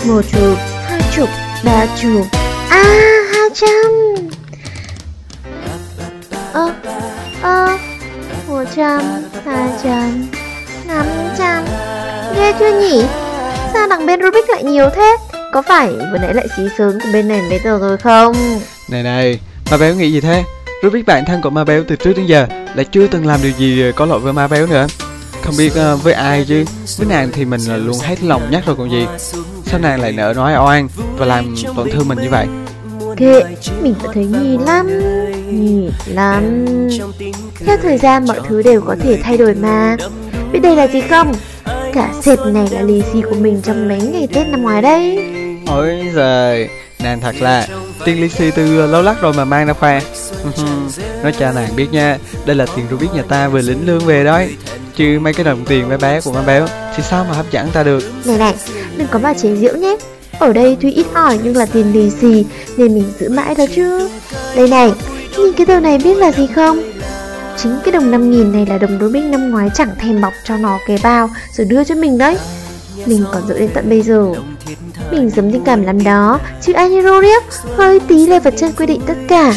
1 chục, 2 chục, 3 chục. 200. 100, 200, 500. Ghê chưa nhỉ? Sao đằng bên Rubik lại nhiều thế? Có phải vừa nãy lại xí sớm của bên này mấy tờ rồi không? Này, Ma Béo nghĩ gì thế? Rubik bạn thân của Ma Béo từ trước đến giờ lại chưa từng làm điều gì có lỗi với Ma Béo nữa. Không biết với ai chứ. Với nàng thì mình luôn hết lòng nhắc rồi còn gì. Sao nàng lại nỡ nói oan và làm tổn thương mình như vậy? Kệ, mình vẫn thấy nhì lắm. Theo thời gian mọi thứ đều có thể thay đổi mà. Biết đây là gì không? Cả sệt này là lì xì của mình trong mấy ngày Tết năm ngoái đây. Ôi giời, nàng thật là tiền lì xì từ lâu lắc rồi mà mang ra khoe. Nói cho nàng biết nha, đây là tiền Rubik nhà ta vừa lĩnh lương về đó. Chứ mấy cái đồng tiền bé bé của Ma Béo thì sao mà hấp dẫn ta được. Này, đừng có mà chế giễu nhé. Ở đây tuy ít ỏi nhưng là tiền lì xì nên mình giữ mãi đó chứ. Đây này, nhìn cái tờ này biết là gì không? Chính cái đồng 5.000 này là đồng Rubik năm ngoái chẳng thèm bọc cho nó cái bao rồi đưa cho mình đấy. Mình còn giữ đến tận bây giờ. Mình giống tình cảm lắm đó, chứ ai như Roriep, hơi tí là vật chân quyết định tất cả.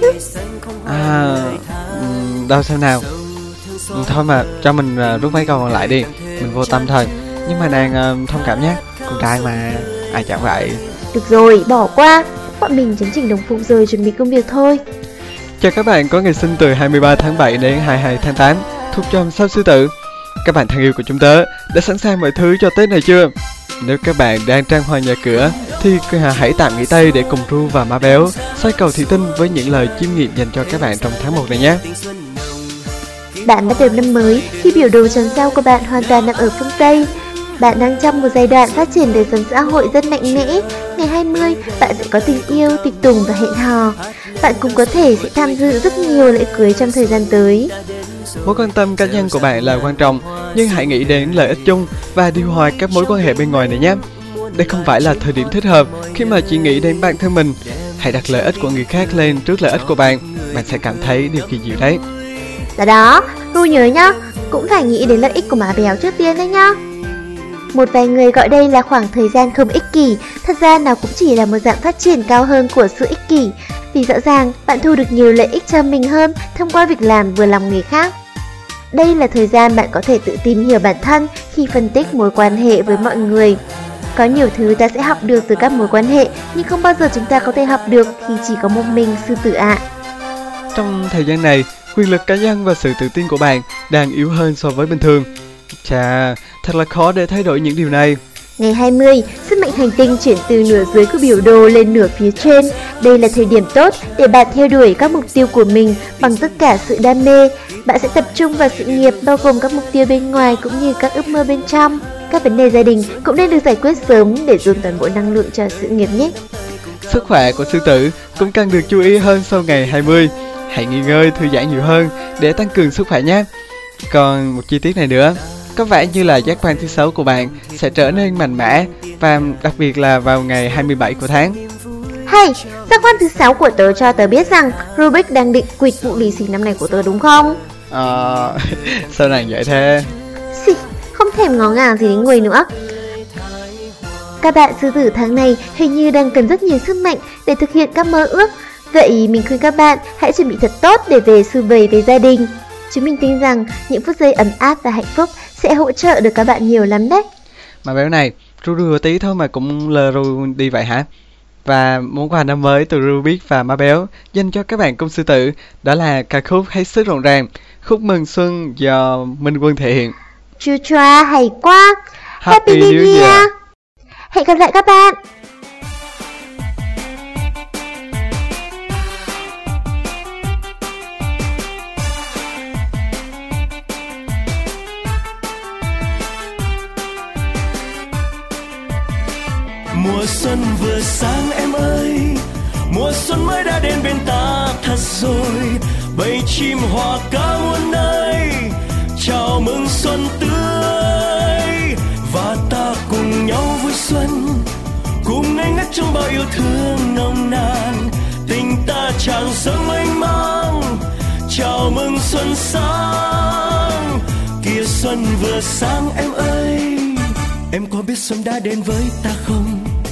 Đâu xem nào. Thôi mà cho mình rút mấy câu còn lại đi. Mình vô tâm thôi. Nhưng mà nàng thông cảm nhé. Con trai mà, ai chẳng vậy. Được rồi, bỏ qua. Bọn mình chấn chỉnh đồng phục rồi chuẩn bị công việc thôi. Chào các bạn có ngày sinh từ 23 tháng 7 đến 22 tháng 8 thuộc chòm sao Sư Tử. Các bạn thân yêu của chúng tớ đã sẵn sàng mọi thứ cho Tết này chưa? Nếu các bạn đang trang hoàng nhà cửa thì hãy tạm nghỉ tay để cùng Ru và Ma Béo xoay cầu thủy tinh với những lời chiêm nghiệm dành cho các bạn trong tháng 1 này nhé. Bạn bắt đầu năm mới khi biểu đồ tròn sao của bạn hoàn toàn nằm ở phương Tây. Bạn đang trong một giai đoạn phát triển đời sống xã hội rất mạnh mẽ. Ngày 20, bạn sẽ có tình yêu, tiệc tùng và hẹn hò. Bạn cũng có thể sẽ tham dự rất nhiều lễ cưới trong thời gian tới. Mối quan tâm cá nhân của bạn là quan trọng, nhưng hãy nghĩ đến lợi ích chung và điều hòa các mối quan hệ bên ngoài này nhé. Đây không phải là thời điểm thích hợp khi mà chỉ nghĩ đến bản thân mình. Hãy đặt lợi ích của người khác lên trước lợi ích của bạn. Bạn sẽ cảm thấy điều kỳ diệu đấy. Đó, Ru nhớ nhá, cũng phải nghĩ đến lợi ích của Ma Béo trước tiên đấy nhá. Một vài người gọi đây là khoảng thời gian không ích kỷ. Thật ra nó cũng chỉ là một dạng phát triển cao hơn của sự ích kỷ. Vì rõ ràng bạn thu được nhiều lợi ích cho mình hơn thông qua việc làm vừa lòng người khác. Đây là thời gian bạn có thể tự tìm hiểu bản thân khi phân tích mối quan hệ với mọi người. Có nhiều thứ ta sẽ học được từ các mối quan hệ, nhưng không bao giờ chúng ta có thể học được khi chỉ có một mình Sư Tử ạ. Trong thời gian này, quyền lực cá nhân và sự tự tin của bạn đang yếu hơn so với bình thường. Chà, thật là khó để thay đổi những điều này. Ngày 20, sức mạnh hành tinh chuyển từ nửa dưới của biểu đồ lên nửa phía trên. Đây là thời điểm tốt để bạn theo đuổi các mục tiêu của mình bằng tất cả sự đam mê. Bạn sẽ tập trung vào sự nghiệp bao gồm các mục tiêu bên ngoài cũng như các ước mơ bên trong. Các vấn đề gia đình cũng nên được giải quyết sớm để dồn toàn bộ năng lượng cho sự nghiệp nhé. Sức khỏe của Sư Tử cũng cần được chú ý hơn sau ngày 20. Hãy nghỉ ngơi, thư giãn nhiều hơn để tăng cường sức khỏe nhé. Còn một chi tiết này nữa, có vẻ như là giác quan thứ 6 của bạn sẽ trở nên mạnh mẽ, và đặc biệt là vào ngày 27 của tháng. Hay, giác quan thứ 6 của tớ cho tớ biết rằng Rubik đang định quỵt vụ lì xì năm nay của tớ đúng không? Sao nàng vậy thế? Xì, không thèm ngó ngàng gì đến người nữa. Các bạn Sư Tử tháng này hình như đang cần rất nhiều sức mạnh để thực hiện các mơ ước. Vậy mình khuyên các bạn hãy chuẩn bị thật tốt để về sum vầy với gia đình. Chúng mình tin rằng những phút giây ấm áp và hạnh phúc sẽ hỗ trợ được các bạn nhiều lắm đấy. Mà Béo này, ru đùa tí thôi mà cũng lờ ru đi vậy hả? Và món quà năm mới từ Rubik và Ma Béo dành cho các bạn cung Sư Tử, đó là ca khúc Hết Sức Rộn Ràng, khúc mừng xuân do Minh Quân thể hiện. Chua chua hay quá. Happy New Year. Hẹn gặp lại các bạn. Mùa xuân vừa sang em ơi, mùa xuân mới đã đến bên ta thật rồi. Bầy chim hòa ca muôn nơi, chào mừng xuân tươi. Và ta cùng nhau vui xuân, cùng ngây ngất trong bao yêu thương nồng nàn. Tình ta tràn dâng mênh mang, chào mừng xuân sang. Kìa xuân vừa sang em ơi, em có biết xuân đã đến với ta không?